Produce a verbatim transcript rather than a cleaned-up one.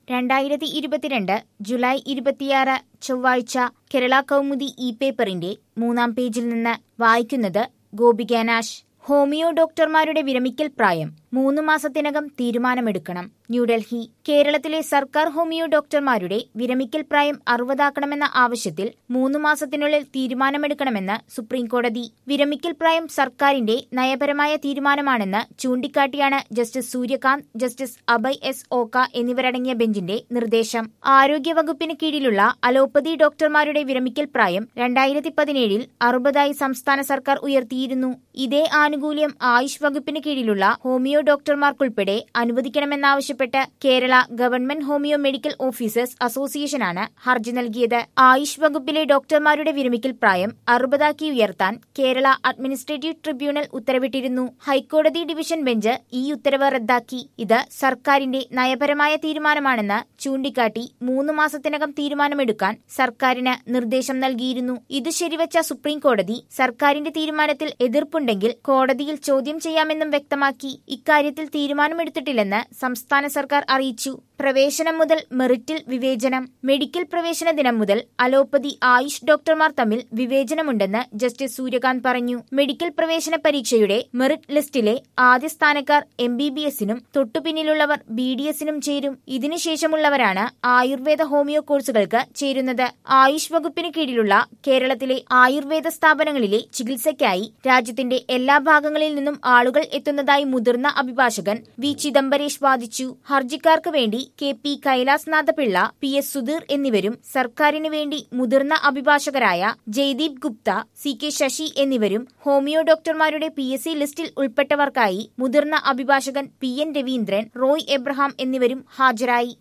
രണ്ടായിരത്തി ഇരുപത്തിരണ്ട് ജൂലൈ ഇരുപത്തിയാറ് ചൊവ്വാഴ്ച കേരള കൗമുദി ഇ പേപ്പറിന്റെ മൂന്നാം പേജിൽ നിന്ന് വായിക്കുന്നത് ഗോപിക നാശ്. ഹോമിയോ ഡോക്ടർമാരുടെ വിരമിക്കൽ പ്രായം മൂന്ന് മാസത്തിനകം തീരുമാനമെടുക്കണം. ന്യൂഡൽഹി. കേരളത്തിലെ സർക്കാർ ഹോമിയോ ഡോക്ടർമാരുടെ വിരമിക്കൽ പ്രായം അറുപതാക്കണമെന്ന ആവശ്യത്തിൽ മൂന്ന് മാസത്തിനുള്ളിൽ തീരുമാനമെടുക്കണമെന്ന് സുപ്രീംകോടതി. വിരമിക്കൽ പ്രായം സർക്കാരിന്റെ നയപരമായ തീരുമാനമാണെന്ന് ചൂണ്ടിക്കാട്ടിയാണ് justice Suryakant, justice Abhay S Oka എന്നിവരടങ്ങിയ ബെഞ്ചിന്റെ നിർദ്ദേശം. ആരോഗ്യവകുപ്പിന് കീഴിലുള്ള അലോപ്പതി ഡോക്ടർമാരുടെ വിരമിക്കൽ പ്രായം രണ്ടായിരത്തി പതിനേഴിൽ അറുപതായി സംസ്ഥാന സർക്കാർ ഉയർത്തിയിരുന്നു. ഇതേ ആനുകൂല്യം ആയുഷ് വകുപ്പിന് കീഴിലുള്ള ഹോമിയോ ഡോക്ടർമാർക്കുൾപ്പെടെ അനുവദിക്കണമെന്നാവശ്യപ്പെട്ട് Kerala government homeo medical officers അസോസിയേഷനാണ് ഹർജി നൽകിയത്. ആയുഷ് വകുപ്പിലെ ഡോക്ടർമാരുടെ വിരമിക്കൽ പ്രായം അറുപതാക്കി ഉയർത്താൻ കേരള അഡ്മിനിസ്ട്രേറ്റീവ് ട്രിബ്യൂണൽ ഉത്തരവിട്ടിരുന്നു. ഹൈക്കോടതി ഡിവിഷൻ ബെഞ്ച് ഈ ഉത്തരവ് റദ്ദാക്കി. ഇത് സർക്കാരിന്റെ നയപരമായ തീരുമാനമാണെന്ന് ചൂണ്ടിക്കാട്ടി മൂന്ന് മാസത്തിനകം തീരുമാനമെടുക്കാൻ സർക്കാരിന് നിർദ്ദേശം നൽകിയിരുന്നു. ഇത് ശരിവച്ച സുപ്രീംകോടതി സർക്കാരിന്റെ തീരുമാനത്തിൽ എതിർപ്പുണ്ടെങ്കിൽ കോടതിയിൽ ചോദ്യം ചെയ്യാമെന്നും വ്യക്തമാക്കി. ഇക്കാര്യത്തിൽ തീരുമാനമെടുത്തിട്ടില്ലെന്ന് സംസ്ഥാന സർക്കാർ അറിയിച്ചു. പ്രവേശനം മുതൽ മെറിറ്റിൽ വിവേചനം. മെഡിക്കൽ പ്രവേശന ദിനം മുതൽ അലോപ്പതി, ആയുഷ് ഡോക്ടർമാർ തമ്മിൽ വിവേചനമുണ്ടെന്ന് ജസ്റ്റിസ് സൂര്യകാന്ത് പറഞ്ഞു. മെഡിക്കൽ പ്രവേശന പരീക്ഷയുടെ മെറിറ്റ് ലിസ്റ്റിലെ ആദ്യ സ്ഥാനക്കാർ എം ബി ബി എസിനും തൊട്ടുപിന്നിലുള്ളവർ ബി ഡി എസിനും ചേരും. ഇതിനുശേഷമുള്ളവരാണ് ആയുർവേദ ഹോമിയോ കോഴ്സുകൾക്ക് ചേരുന്നത്. ആയുഷ് വകുപ്പിന് കീഴിലുള്ള കേരളത്തിലെ ആയുർവേദ സ്ഥാപനങ്ങളിലെ ചികിത്സയ്ക്കായി രാജ്യത്തിന്റെ എല്ലാ ഭാഗങ്ങളിൽ നിന്നും ആളുകൾ എത്തുന്നതായി മുതിർന്ന അഭിഭാഷകൻ വി ചിദംബരേഷ് വാദിച്ചു. ഹർജിക്കാർക്ക് വേണ്ടി K P Kailasnatha Pillai, P S Sudheer എന്നിവരും സർക്കാരിന് വേണ്ടി മുതിർന്ന അഭിഭാഷകരായ ജയ്ദീപ് ഗുപ്ത, സി കെ ശശി എന്നിവരും ഹോമിയോ ഡോക്ടർമാരുടെ പി എസ് സി ലിസ്റ്റിൽ ഉൾപ്പെട്ടവർക്കായി മുതിർന്ന അഭിഭാഷകൻ P N Raveendran, Roy Abraham എന്നിവരും ഹാജരായി.